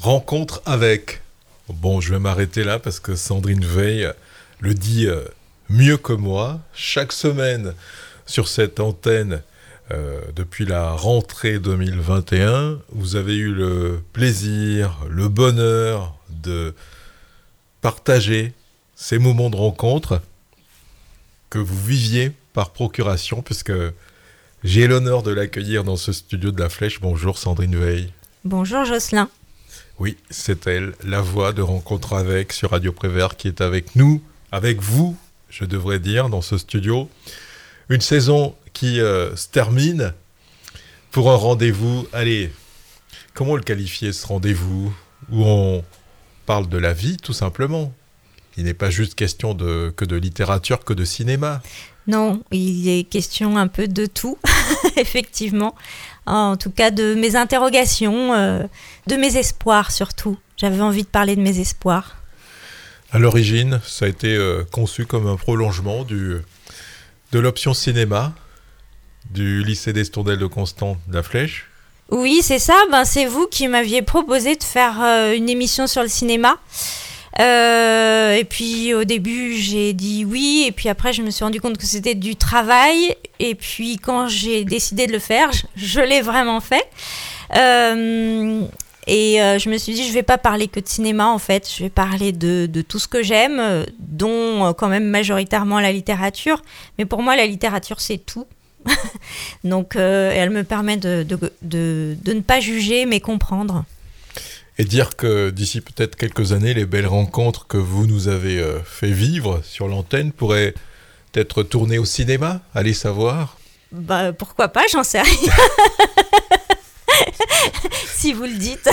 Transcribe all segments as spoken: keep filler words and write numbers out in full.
Rencontre avec. Bon, je vais m'arrêter là parce que Sandrine Veil le dit euh, mieux que moi. Chaque semaine sur cette antenne, euh, depuis la rentrée deux mille vingt et un, vous avez eu le plaisir, le bonheur de partager ces moments de rencontre que vous viviez par procuration, puisque j'ai l'honneur de l'accueillir dans ce studio de La Flèche. Bonjour Sandrine Veil. Bonjour Jocelyn. Oui, c'est elle, la voix de Rencontre avec sur Radio Prévert qui est avec nous, avec vous, je devrais dire, dans ce studio. Une saison qui euh, se termine pour un rendez-vous. Allez, comment le qualifier ce rendez-vous où on parle de la vie tout simplement. Il n'est pas juste question de, que de littérature, que de cinéma. Non, il est question un peu de tout, effectivement. En tout cas, de mes interrogations, euh, de mes espoirs surtout. J'avais envie de parler de mes espoirs. À l'origine, ça a été euh, conçu comme un prolongement du, de l'option cinéma du lycée d'Estourdel de Constant de La Flèche. Oui, c'est ça. Ben, c'est vous qui m'aviez proposé de faire euh, une émission sur le cinéma. Euh, et puis au début j'ai dit oui, et puis après je me suis rendu compte que c'était du travail, et puis quand j'ai décidé de le faire, je, je l'ai vraiment fait. Euh, et euh, je me suis dit je vais pas parler que de cinéma en fait, je vais parler de, de tout ce que j'aime, dont euh, quand même majoritairement la littérature, mais pour moi la littérature c'est tout. Donc euh, elle me permet de, de, de, de ne pas juger mais comprendre. Et dire que d'ici peut-être quelques années, les belles rencontres que vous nous avez euh, fait vivre sur l'antenne pourraient être tournées au cinéma, allez savoir. Bah, pourquoi pas, j'en sais rien. Si vous le dites.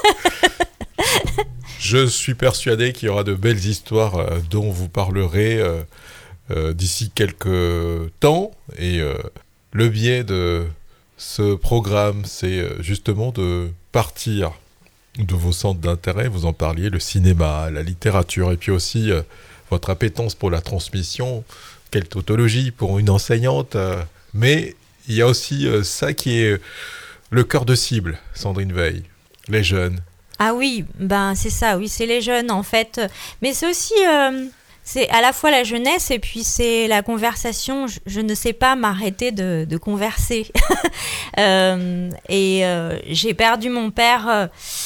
Je suis persuadé qu'il y aura de belles histoires euh, dont vous parlerez euh, euh, d'ici quelques temps. Et euh, le biais de ce programme, c'est euh, justement de partir de vos centres d'intérêt, vous en parliez, le cinéma, la littérature, et puis aussi euh, votre appétence pour la transmission, quelle tautologie pour une enseignante, euh, mais il y a aussi euh, ça qui est le cœur de cible, Sandrine Veil, les jeunes. Ah oui, ben c'est ça, oui, c'est les jeunes en fait, mais c'est aussi... Euh... C'est à la fois la jeunesse et puis c'est la conversation. Je, je ne sais pas m'arrêter de, de converser. euh, et euh, j'ai perdu mon père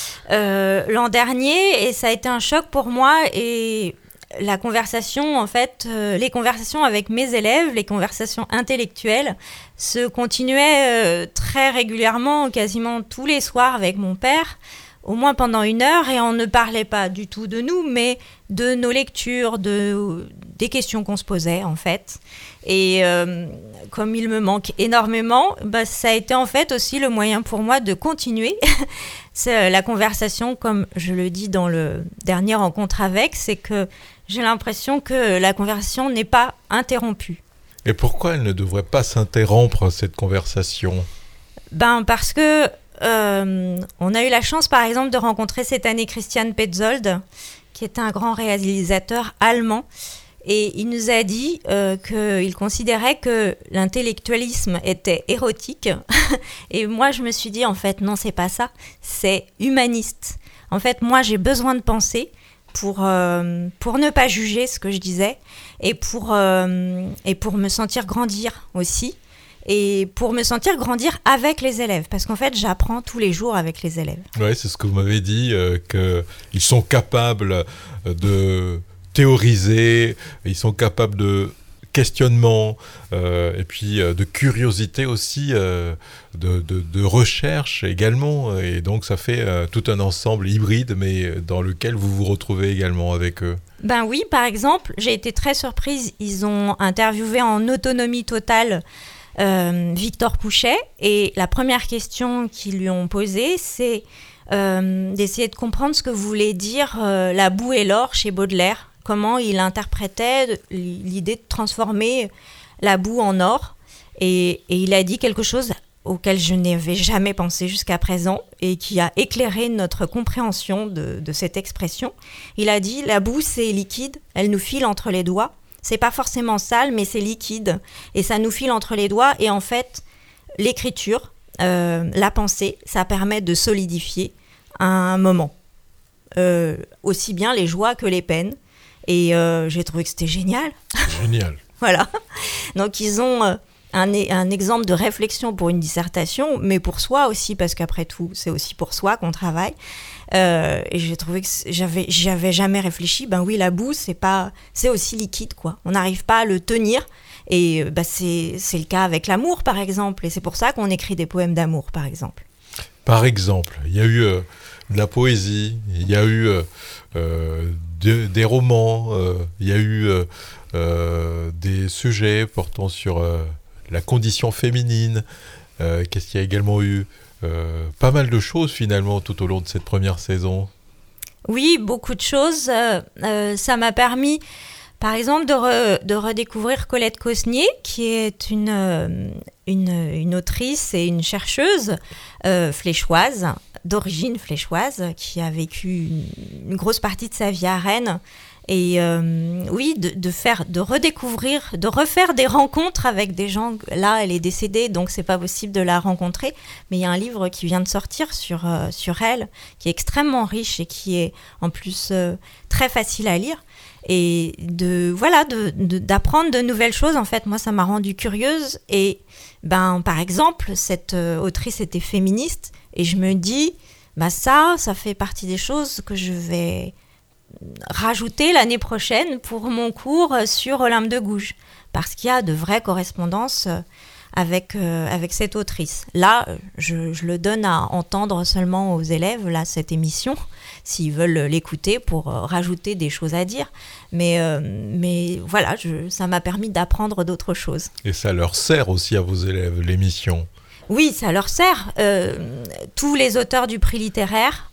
euh, l'an dernier et ça a été un choc pour moi. Et la conversation, en fait, euh, les conversations avec mes élèves, les conversations intellectuelles, se continuaient euh, très régulièrement, quasiment tous les soirs avec mon père. Au moins pendant une heure, et on ne parlait pas du tout de nous, mais de nos lectures, de, des questions qu'on se posait, en fait. Et euh, comme il me manque énormément, bah, ça a été en fait aussi le moyen pour moi de continuer. C'est la conversation, comme je le dis dans le dernier rencontre avec, c'est que j'ai l'impression que la conversation n'est pas interrompue. Et pourquoi elle ne devrait pas s'interrompre, cette conversation ? Ben, parce que Euh, on a eu la chance, par exemple, de rencontrer cette année Christian Petzold, qui est un grand réalisateur allemand. Et il nous a dit euh, qu'il considérait que l'intellectualisme était érotique. Et moi, je me suis dit, en fait, non, c'est pas ça. C'est humaniste. En fait, moi, j'ai besoin de penser pour, euh, pour ne pas juger ce que je disais et pour, euh, et pour me sentir grandir aussi. Et pour me sentir grandir avec les élèves. Parce qu'en fait, j'apprends tous les jours avec les élèves. Oui, c'est ce que vous m'avez dit, euh, qu'ils sont capables de théoriser, ils sont capables de questionnement, euh, et puis euh, de curiosité aussi, euh, de, de, de recherche également. Et donc, ça fait euh, tout un ensemble hybride, mais dans lequel vous vous retrouvez également avec eux. Ben oui, par exemple, j'ai été très surprise. Ils ont interviewé en autonomie totale Euh, Victor Pouchet, et la première question qu'ils lui ont posée, c'est euh, d'essayer de comprendre ce que voulait dire euh, la boue et l'or chez Baudelaire, comment il interprétait l'idée de transformer la boue en or, et, et il a dit quelque chose auquel je n'avais jamais pensé jusqu'à présent et qui a éclairé notre compréhension de, de cette expression. Il a dit « La boue, c'est liquide, elle nous file entre les doigts. C'est pas forcément sale, mais c'est liquide et ça nous file entre les doigts. Et en fait, l'écriture, euh, la pensée, ça permet de solidifier un moment. euh, aussi bien les joies que les peines. Et euh, j'ai trouvé que c'était génial. Génial. Voilà. Donc, ils ont euh, un, un exemple de réflexion pour une dissertation, mais pour soi aussi, parce qu'après tout, c'est aussi pour soi qu'on travaille. Euh, et j'ai trouvé que j'avais, j'avais jamais réfléchi. Ben oui, la boue, c'est, pas, c'est aussi liquide, quoi. On n'arrive pas à le tenir. Et bah, c'est, c'est le cas avec l'amour, par exemple. Et c'est pour ça qu'on écrit des poèmes d'amour, par exemple. Par exemple, il y a eu euh, de la poésie, il y a eu euh, euh, de, des romans, euh, il y a eu euh, euh, des sujets portant sur euh, la condition féminine. Euh, qu'est-ce qu'il y a également eu euh, pas mal de choses, finalement, tout au long de cette première saison. Oui, beaucoup de choses. Euh, euh, ça m'a permis... Par exemple, de, re, de redécouvrir Colette Cosnier, qui est une, euh, une, une autrice et une chercheuse euh, fléchoise, d'origine fléchoise, qui a vécu une, une grosse partie de sa vie à Rennes. Et euh, oui, de, de, faire, de redécouvrir, de refaire des rencontres avec des gens. Là, elle est décédée, donc c'est pas possible de la rencontrer. Mais il y a un livre qui vient de sortir sur, euh, sur elle, qui est extrêmement riche et qui est en plus euh, très facile à lire. Et de, voilà, de, de, d'apprendre de nouvelles choses, en fait, moi, ça m'a rendue curieuse. Et ben, par exemple, cette euh, autrice était féministe. Et je me dis, bah ça, ça fait partie des choses que je vais rajouter l'année prochaine pour mon cours sur Olympe de Gouges. Parce qu'il y a de vraies correspondances avec, euh, avec cette autrice. Là, je, je le donne à entendre seulement aux élèves, là, cette émission, s'ils veulent l'écouter pour euh, rajouter des choses à dire. Mais, euh, mais voilà, je, ça m'a permis d'apprendre d'autres choses. Et ça leur sert aussi à vos élèves, l'émission? Oui, ça leur sert. Euh, tous les auteurs du prix littéraire,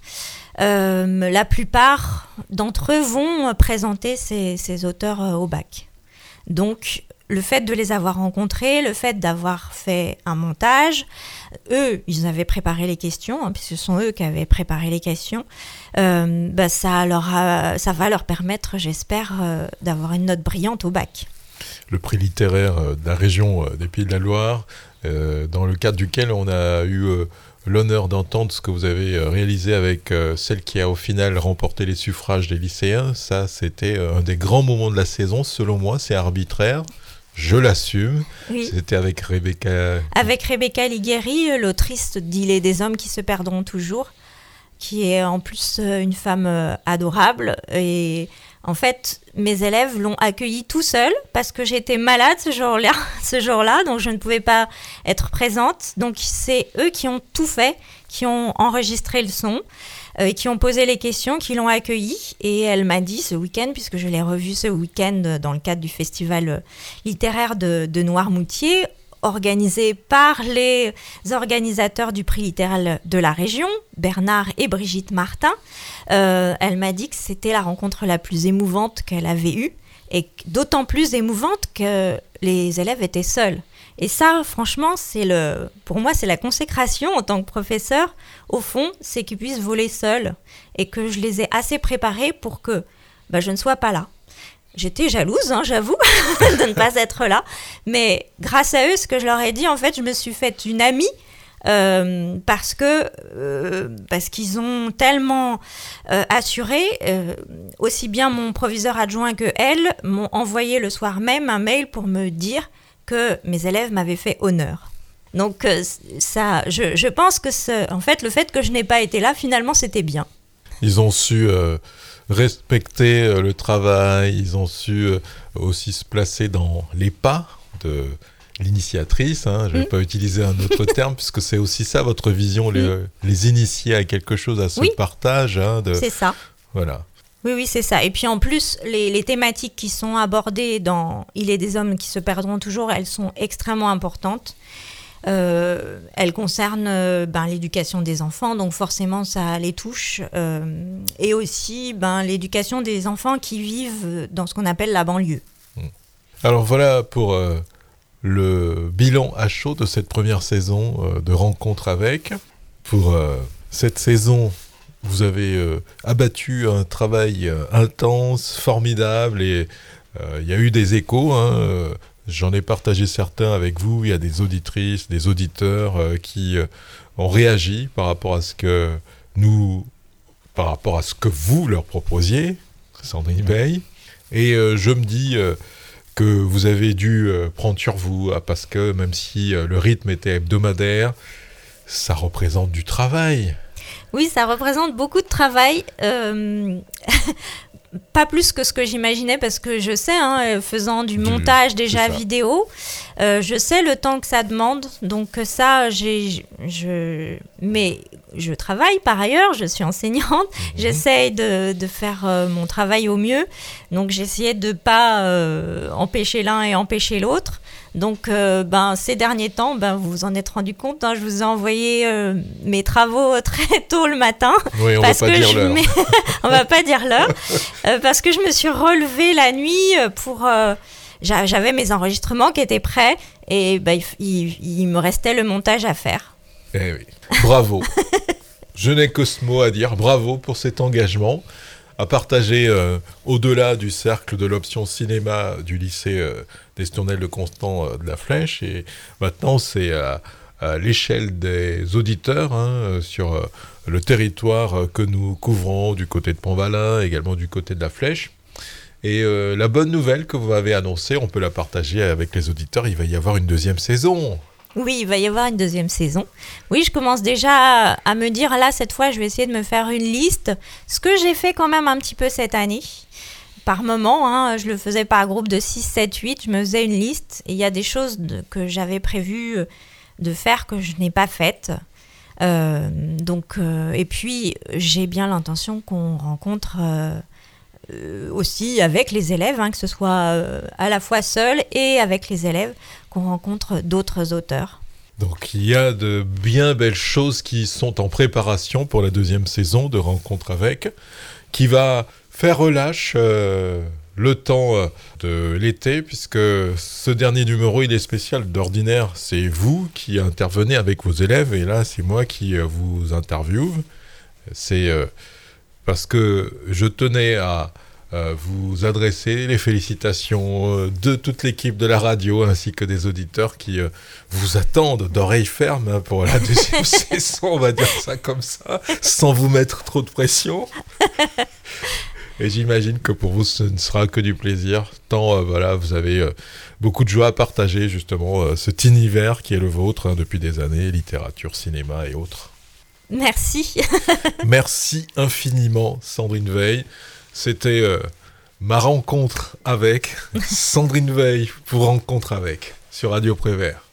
euh, la plupart d'entre eux vont présenter ces, ces auteurs euh, au bac. Donc, le fait de les avoir rencontrés, le fait d'avoir fait un montage, eux, ils avaient préparé les questions, hein, puisque ce sont eux qui avaient préparé les questions, euh, bah, ça, leur a, ça va leur permettre, j'espère, euh, d'avoir une note brillante au bac. Le prix littéraire de la région des Pays de la Loire, euh, dans le cadre duquel on a eu euh, l'honneur d'entendre ce que vous avez réalisé avec euh, celle qui a au final remporté les suffrages des lycéens. Ça, c'était un des grands moments de la saison, selon moi, c'est arbitraire. Je l'assume. Oui. C'était avec Rebecca... Avec Rebecca Ligueri, l'autrice d'Il est des hommes qui se perdront toujours, qui est en plus une femme adorable. Et en fait, mes élèves l'ont accueillie tout seul parce que j'étais malade ce jour-là, ce jour-là, donc je ne pouvais pas être présente. Donc c'est eux qui ont tout fait, qui ont enregistré le son, euh, qui ont posé les questions, qui l'ont accueillie. Et elle m'a dit ce week-end, puisque je l'ai revue ce week-end dans le cadre du festival littéraire de, de Noirmoutier, organisé par les organisateurs du prix littéraire de la région, Bernard et Brigitte Martin. Euh, elle m'a dit que c'était la rencontre la plus émouvante qu'elle avait eue, et d'autant plus émouvante que les élèves étaient seuls. Et ça, franchement, c'est le, pour moi, c'est la consécration en tant que professeur. Au fond, c'est qu'ils puissent voler seuls et que je les ai assez préparés pour que bah, je ne sois pas là. J'étais jalouse, hein, j'avoue, de ne pas être là. Mais grâce à eux, ce que je leur ai dit, en fait, je me suis faite une amie euh, parce que euh, parce qu'ils ont tellement euh, assuré, euh, aussi bien mon proviseur adjoint que elle m'ont envoyé le soir même un mail pour me dire que mes élèves m'avaient fait honneur. Donc euh, ça, je, je pense que ce, en fait, le fait que je n'ai pas été là, finalement, c'était bien. Ils ont su euh, respecter euh, le travail, ils ont su euh, aussi se placer dans les pas de l'initiatrice. Hein. Je ne vais mmh. pas utiliser un autre terme, puisque c'est aussi ça, votre vision, mmh. les, les initier à quelque chose, à ce oui. partage. Hein, de... C'est ça. Voilà. Oui, oui, c'est ça. Et puis en plus, les, les thématiques qui sont abordées dans « Il est des hommes qui se perdront toujours », elles sont extrêmement importantes. Euh, elles concernent euh, ben, l'éducation des enfants, donc forcément ça les touche. Euh, et aussi ben, l'éducation des enfants qui vivent dans ce qu'on appelle la banlieue. Alors voilà pour euh, le bilan à chaud de cette première saison euh, de Rencontres avec. Pour euh, cette saison... Vous avez euh, abattu un travail euh, intense, formidable, et il euh, y a eu des échos. Hein, euh, j'en ai partagé certains avec vous. Il y a des auditrices, des auditeurs euh, qui euh, ont réagi par rapport à ce que nous par rapport à ce que vous leur proposiez, Sandrine Veil. Et euh, je me dis euh, que vous avez dû euh, prendre sur vous, hein, parce que même si euh, le rythme était hebdomadaire, ça représente du travail. Oui, ça représente beaucoup de travail. Euh... Pas plus que ce que j'imaginais, parce que je sais, hein, faisant du montage déjà vidéo, euh, je sais le temps que ça demande. Donc ça, j'ai, je, mais je travaille par ailleurs, je suis enseignante, mmh. j'essaye de, de faire euh, mon travail au mieux. Donc j'essayais de ne pas euh, empêcher l'un et empêcher l'autre. Donc, euh, ben, ces derniers temps, ben, vous vous en êtes rendu compte, hein, je vous ai envoyé euh, mes travaux très tôt le matin. Oui, on ne va pas dire l'heure. Mets... on ne va pas dire l'heure. Euh, parce que je me suis relevée la nuit pour... Euh, j'avais mes enregistrements qui étaient prêts et ben, il, il, il me restait le montage à faire. Eh oui, bravo. Je n'ai que ce mot à dire. Bravo pour cet engagement à partager euh, au-delà du cercle de l'option cinéma du lycée euh, d'Estournel de Constant euh, de la Flèche. Et maintenant, c'est à, à l'échelle des auditeurs, hein, sur euh, le territoire euh, que nous couvrons du côté de Pont-Valin, également du côté de la Flèche. Et euh, la bonne nouvelle que vous m'avez annoncée, on peut la partager avec les auditeurs, il va y avoir une deuxième saison. Oui, il va y avoir une deuxième saison. Oui, je commence déjà à me dire, là, cette fois, je vais essayer de me faire une liste. Ce que j'ai fait quand même un petit peu cette année. Par moment, hein, je le faisais par groupe de six, sept, huit, je me faisais une liste. Et il y a des choses de, que j'avais prévu de faire que je n'ai pas faites. Euh, donc, euh, et puis, j'ai bien l'intention qu'on rencontre... Euh, Euh, aussi avec les élèves, hein, que ce soit euh, à la fois seul et avec les élèves, qu'on rencontre d'autres auteurs. Donc il y a de bien belles choses qui sont en préparation pour la deuxième saison de Rencontre avec, qui va faire relâche euh, le temps euh, de l'été, puisque ce dernier numéro, il est spécial. D'ordinaire, c'est vous qui intervenez avec vos élèves, et là, c'est moi qui euh, vous interviewe. C'est... Euh, parce que je tenais à euh, vous adresser les félicitations euh, de toute l'équipe de la radio ainsi que des auditeurs qui euh, vous attendent d'oreilles fermes, hein, pour la deuxième saison, on va dire ça comme ça, sans vous mettre trop de pression. Et j'imagine que pour vous, ce ne sera que du plaisir, tant euh, voilà, vous avez euh, beaucoup de joie à partager justement euh, cet univers qui est le vôtre, hein, depuis des années, littérature, cinéma et autres. Merci. Merci infiniment, Sandrine Veil. C'était euh, ma rencontre avec Sandrine Veil pour Rencontre avec sur Radio Prévert.